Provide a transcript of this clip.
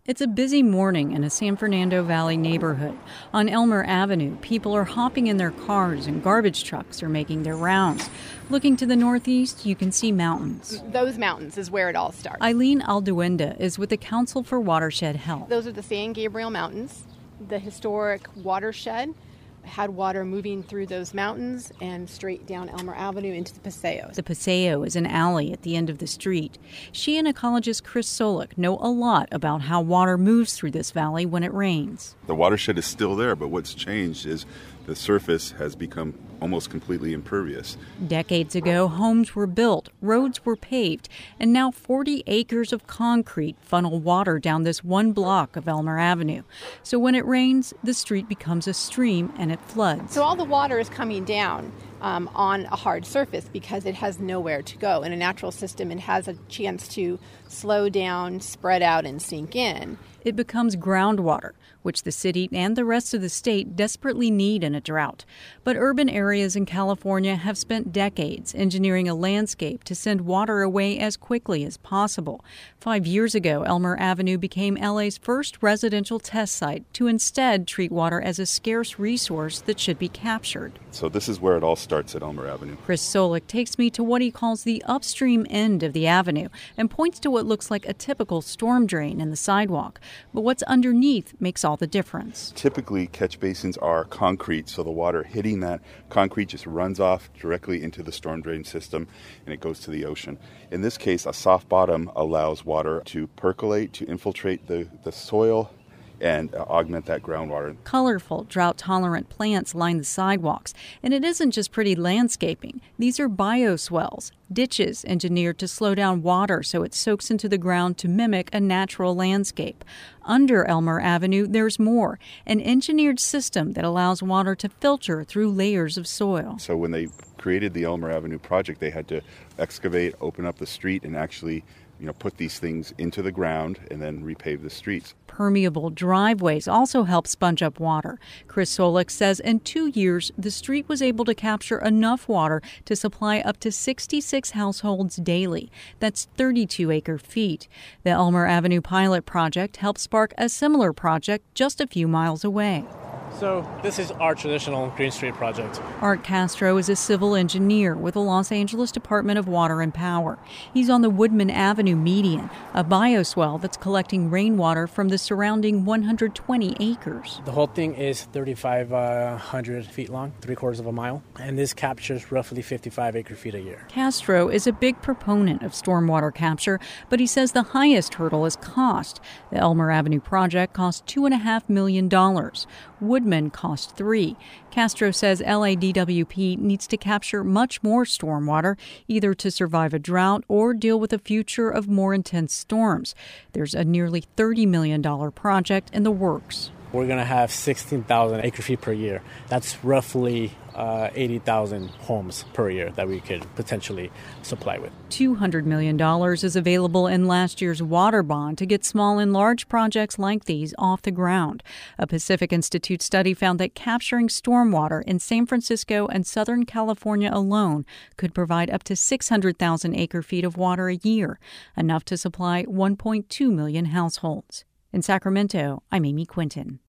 It's a busy morning in a San Fernando Valley neighborhood. On Elmer Avenue, people are hopping in their cars and garbage trucks are making their rounds. Looking to the northeast, you can see mountains. Those mountains is where it all starts. Eileen Alduenda is with the Council for Watershed Health. Those are the San Gabriel Mountains. The historic watershed had water moving through those mountains and straight down Elmer Avenue into the Paseo. The Paseo is an alley at the end of the street. She and ecologist Chris Solik know a lot about how water moves through this valley when it rains. The watershed is still there, but what's changed is the surface has become almost completely impervious. Decades ago, homes were built, roads were paved, and now 40 acres of concrete funnel water down this one block of Elmer Avenue. So when it rains, the street becomes a stream and it floods. So all the water is coming down on a hard surface because it has nowhere to go. In a natural system, it has a chance to slow down, spread out, and sink in. It becomes groundwater, which the city and the rest of the state desperately need in a drought. But urban areas in California have spent decades engineering a landscape to send water away as quickly as possible. 5 years ago, Elmer Avenue became LA's first residential test site to instead treat water as a scarce resource that should be captured. So this is where it all starts at Elmer Avenue. Chris Solik takes me to what he calls the upstream end of the avenue and points to what looks like a typical storm drain in the sidewalk. But what's underneath makes all the difference. Typically, catch basins are concrete, so the water hitting that concrete just runs off directly into the storm drain system and it goes to the ocean. In this case, a soft bottom allows water to percolate, to infiltrate the soil and augment that groundwater. Colorful, drought-tolerant plants line the sidewalks. And it isn't just pretty landscaping. These are bioswales, ditches engineered to slow down water so it soaks into the ground to mimic a natural landscape. Under Elmer Avenue, there's more, an engineered system that allows water to filter through layers of soil. So when they created the Elmer Avenue project, they had to excavate, open up the street, and actually put these things into the ground and then repave the streets. Permeable driveways also help sponge up water. Chris Solik says in 2 years, the street was able to capture enough water to supply up to 66 households daily. That's 32 acre-feet. The Elmer Avenue pilot project helped spark a similar project just a few miles away. So this is our traditional Green Street project. Art Castro is a civil engineer with the Los Angeles Department of Water and Power. He's on the Woodman Avenue median, a bioswale that's collecting rainwater from the surrounding 120 acres. The whole thing is 3,500 feet long, 3/4 of a mile, and this captures roughly 55 acre-feet a year. Castro is a big proponent of stormwater capture, but he says the highest hurdle is cost. The Elmer Avenue project cost $2.5 million. Woodman cost $3 million. Castro says LADWP needs to capture much more stormwater, either to survive a drought or deal with a future of more intense storms. There's a nearly $30 million project in the works. We're going to have 16,000 acre-feet per year. That's roughly 80,000 homes per year that we could potentially supply with. $200 million is available in last year's water bond to get small and large projects like these off the ground. A Pacific Institute study found that capturing stormwater in San Francisco and Southern California alone could provide up to 600,000 acre-feet of water a year, enough to supply 1.2 million households. In Sacramento, I'm Amy Quinton.